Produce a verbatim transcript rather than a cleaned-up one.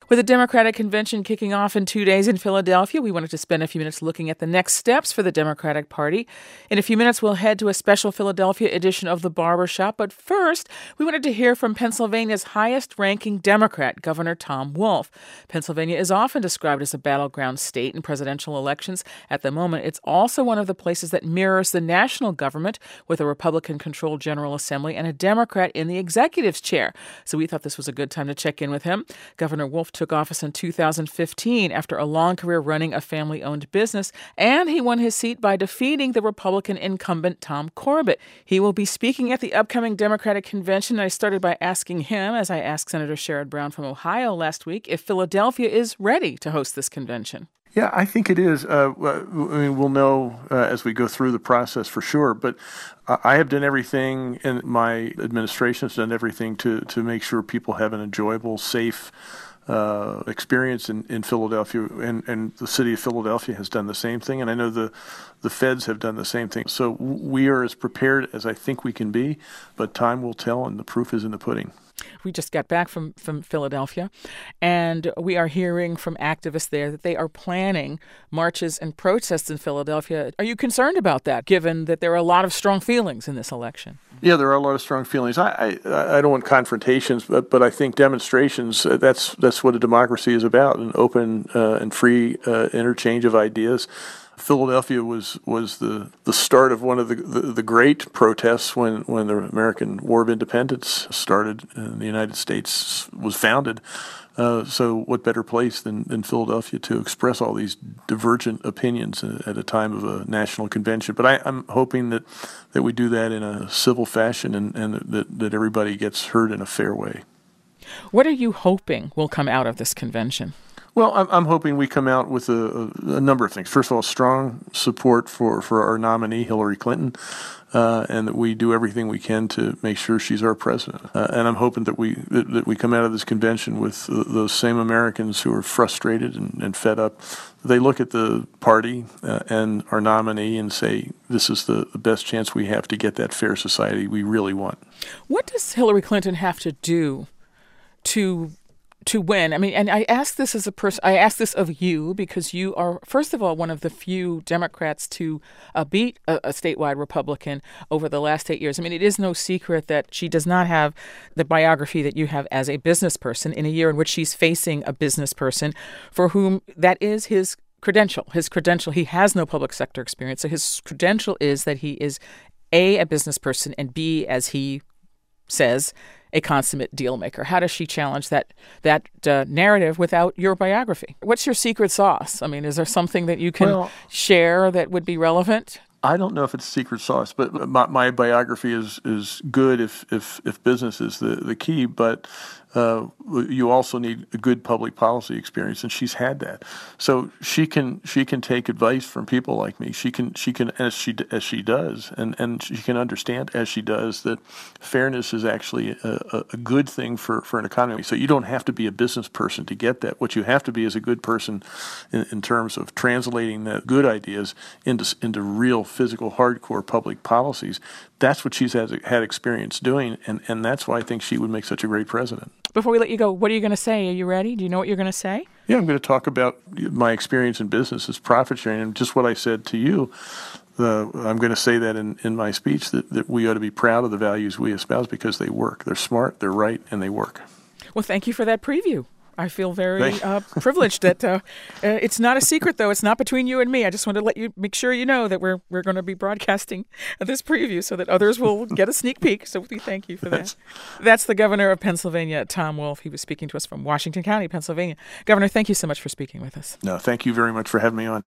With the Democratic Convention kicking off in two days in Philadelphia, we wanted to spend a few minutes looking at the next steps for the Democratic Party. In a few minutes, we'll head to a special Philadelphia edition of The Barbershop. But first, we wanted to hear from Pennsylvania's highest-ranking Democrat, Governor Tom Wolf. Pennsylvania is often described as a battleground state in presidential elections. At the moment, it's also one of the places that mirrors the national government, with a Republican-controlled General Assembly and a Democrat in the executive's chair. So we thought this was a good time to check in with him. Governor Wolf took office in two thousand fifteen after a long career running a family-owned business, and he won his seat by defeating the Republican incumbent Tom Corbett. He will be speaking at the upcoming Democratic Convention. I started by asking him, as I asked Senator Sherrod Brown from Ohio last week, if Philadelphia is ready to host this convention. Yeah, I think it is. Uh, I mean, we'll know uh, as we go through the process for sure. But uh, I have done everything, and my administration has done everything to, to make sure people have an enjoyable, safe uh, experience in, in Philadelphia. And, and the city of Philadelphia has done the same thing. And I know the, the feds have done the same thing. So we are as prepared as I think we can be. But time will tell, and the proof is in the pudding. We just got back from, from Philadelphia, and we are hearing from activists there that they are planning marches and protests in Philadelphia. Are you concerned about that, given that there are a lot of strong feelings in this election? Yeah, there are a lot of strong feelings. I I, I don't want confrontations, but, but I think demonstrations, uh, that's, that's what a democracy is about, an open uh, and free uh, interchange of ideas. Philadelphia was, was the, the start of one of the, the, the great protests when, when the American War of Independence started and the United States was founded. Uh, so what better place than, than Philadelphia to express all these divergent opinions at a time of a national convention? But I, I'm hoping that, that we do that in a civil fashion and, and that, that everybody gets heard in a fair way. What are you hoping will come out of this convention? Well, I'm, I'm hoping we come out with a, a number of things. First of all, strong support for, for our nominee, Hillary Clinton, uh, and that we do everything we can to make sure she's our president. Uh, and I'm hoping that we that, that we come out of this convention with uh, those same Americans who are frustrated and, and fed up. They look at the party uh, and our nominee and say, this is the, the best chance we have to get that fair society we really want. What does Hillary Clinton have to do to to win? I mean, and I ask this as a person, I ask this of you because you are, first of all, one of the few Democrats to uh, beat a, a statewide Republican over the last eight years. I mean, it is no secret that she does not have the biography that you have as a business person in a year in which she's facing a business person for whom that is his credential. His credential, he has no public sector experience. So his credential is that he is A, a business person, and B, as he says, a consummate deal maker. How does she challenge that that uh, narrative without your biography? What's your secret sauce? I mean, is there something that you can well, share that would be relevant? I don't know if it's secret sauce, but my, my biography is, is good if, if, if business is the, the key, but uh, you also need a good public policy experience, and she's had that. So she can she can take advice from people like me. She can she can as she as she does, and, and she can understand as she does that fairness is actually a, a good thing for, for an economy. So you don't have to be a business person to get that. What you have to be is a good person in, in terms of translating the good ideas into into real physical hardcore public policies. That's what she's had, had experience doing, and, and that's why I think she would make such a great president. Before we let you go, what are you going to say? Are you ready? Do you know what you're going to say? Yeah, I'm going to talk about my experience in business as profit sharing, and just what I said to you. Uh, I'm going to say that in, in my speech, that, that we ought to be proud of the values we espouse because they work. They're smart, they're right, and they work. Well, thank you for that preview. I feel very uh, privileged that uh, uh, it's not a secret, though. It's not between you and me. I just want to let you make sure you know that we're we're going to be broadcasting this preview so that others will get a sneak peek. So we thank you for that. That's, That's the governor of Pennsylvania, Tom Wolf. He was speaking to us from Washington County, Pennsylvania. Governor, thank you so much for speaking with us. No, thank you very much for having me on.